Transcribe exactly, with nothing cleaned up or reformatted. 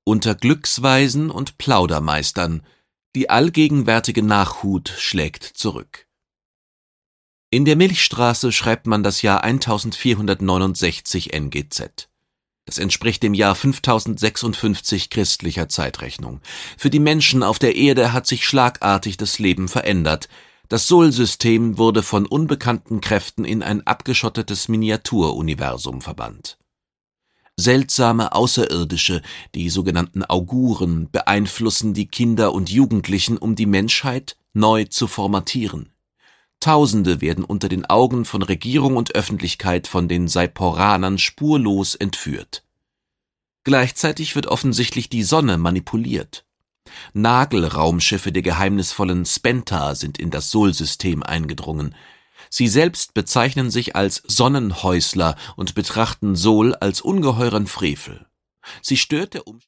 unter Glücksweisen und Plaudermeistern, die allgegenwärtige Nachhut schlägt zurück. In der Milchstraße schreibt man das Jahr eintausendvierhundertneunundsechzig N G Z. Das entspricht dem Jahr fünftausendsechsundfünfzig christlicher Zeitrechnung. Für die Menschen auf der Erde hat sich schlagartig das Leben verändert. Das Sol-System wurde von unbekannten Kräften in ein abgeschottetes Miniaturuniversum verbannt. Seltsame Außerirdische, die sogenannten Auguren, beeinflussen die Kinder und Jugendlichen, um die Menschheit neu zu formatieren. Tausende werden unter den Augen von Regierung und Öffentlichkeit von den Seiporanern spurlos entführt. Gleichzeitig wird offensichtlich die Sonne manipuliert. Nagelraumschiffe der geheimnisvollen Spenta sind in das Sol-System eingedrungen. Sie selbst bezeichnen sich als Sonnenhäusler und betrachten Sol als ungeheuren Frevel. Sie stört der Umstand